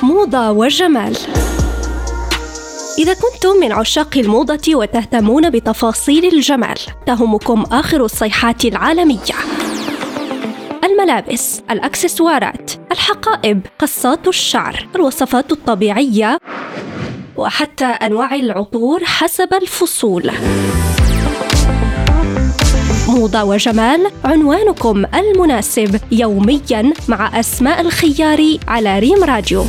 موضة وجمال. إذا كنتم من عشاق الموضة وتهتمون بتفاصيل الجمال، تهمكم آخر الصيحات العالمية: الملابس، الأكسسوارات، الحقائب، قصات الشعر، الوصفات الطبيعية، وحتى أنواع العطور حسب الفصول. موضة وجمال، عنوانكم المناسب يومياً مع أسماء الخياري على ريم راديو.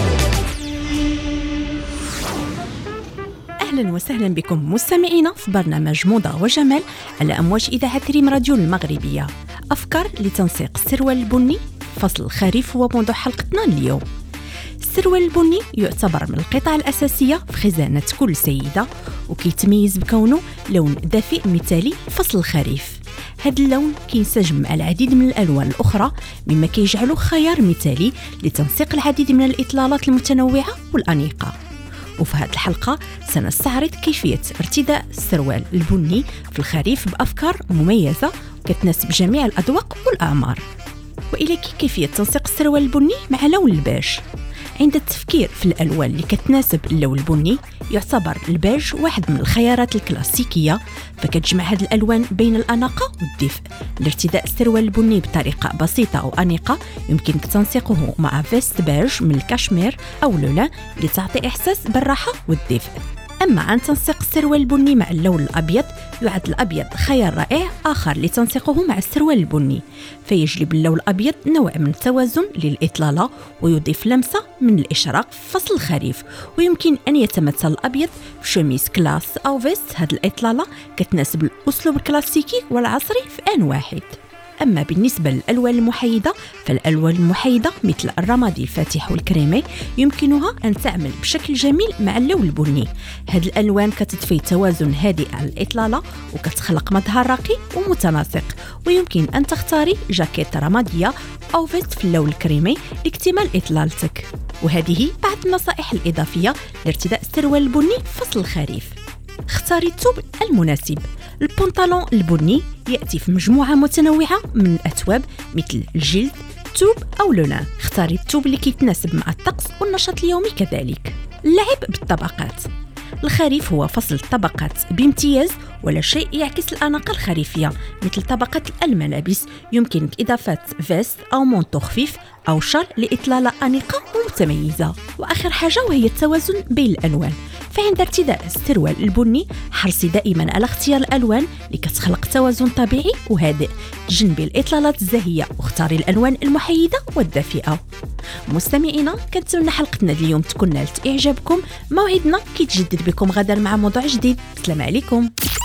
أهلا وسهلا بكم مستمعينا في برنامج موضة وجمال على أمواج إذاعة ريم راديو المغربية. أفكار لتنسيق السروال البني، فصل الخريف هو موضوع حلقتنا اليوم. السروال البني يعتبر من القطع الأساسية في خزانة كل سيدة، وكيتميز بكونه لون دافئ مثالي لفصل الخريف. هذا اللون كينسجم مع العديد من الألوان الأخرى، مما كيجعله خيار مثالي لتنسيق العديد من الإطلالات المتنوعة والأنيقة. وفي هذه الحلقة سنستعرض كيفية ارتداء السروال البني في الخريف بأفكار مميزة كتناسب جميع الأذواق والأعمار. وإليك كيفية تنسيق السروال البني مع لون البيج. عند التفكير في الألوان اللي كتناسب اللون البني، يعتبر البيج واحد من الخيارات الكلاسيكية، فكتجمع هذه الألوان بين الأناقة والدفء. لارتداء السروال البني بطريقة بسيطة وأنيقة يمكنك تنسيقه مع فيست بيج من الكاشمير أو لولا لتعطي إحساس بالراحة والدفء. أما عن تنسيق السروال البني مع اللون الأبيض، يعد الأبيض خيار رائع آخر لتنسيقه مع السروال البني، فيجلب اللون الأبيض نوع من التوازن للإطلالة ويضيف لمسة من الإشراق في فصل الخريف. ويمكن أن يتمثل الأبيض في شميس كلاس أو فيست. هذه الإطلالة كتناسب الأسلوب الكلاسيكي والعصري في آن واحد. أما بالنسبة للألوان المحايدة، فالألوان المحايدة مثل الرمادي الفاتح والكريمي يمكنها أن تعمل بشكل جميل مع اللون البني. هذه الألوان كتضفي توازن هادئ على الإطلالة وكتخلق مظهر راقي ومتناسق. ويمكن أن تختاري جاكيت رمادية أو فيست في اللون الكريمي لاكتمال إطلالتك. وهذه بعض النصائح الإضافية لارتداء السروال البني في فصل الخريف. اختاري الثوب المناسب. البنطلون البني يأتي في مجموعة متنوعة من الأثواب مثل الجلد، توب أو لولان. اختاري الثوب اللي كيتناسب مع الطقس والنشاط اليومي كذلك. اللعب بالطبقات. الخريف هو فصل الطبقات بامتياز، ولا شيء يعكس الأناقة الخريفية مثل طبقة الملابس. يمكنك إضافة فيست أو مونطو خفيف أو شال لإطلالة أنيقة ومتميزة. وآخر حاجة وهي التوازن بين الألوان. فعند ارتداء السروال البني حرصي دائما على اختيار الألوان اللي كتخلق توازن طبيعي وهادئ. تجنبي الإطلالات الزاهية واختاري الألوان المحايدة والدافئة. مستمعينا، كنتمنى حلقتنا اليوم تكون نالت إعجابكم. موعدنا كيتجدد بكم غدا مع موضوع جديد. السلام عليكم.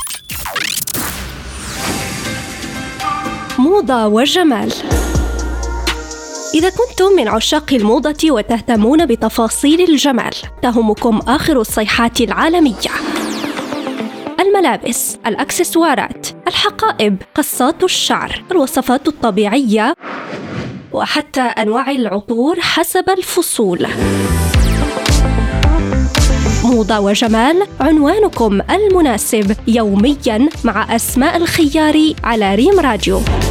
موضة وجمال. إذا كنتم من عشاق الموضة وتهتمون بتفاصيل الجمال، تهمكم آخر الصيحات العالمية: الملابس، الأكسسوارات، الحقائب، قصات الشعر، الوصفات الطبيعية، وحتى أنواع العطور حسب الفصول. موضة وجمال، عنوانكم المناسب يومياً مع أسماء الخياري على ريم راديو.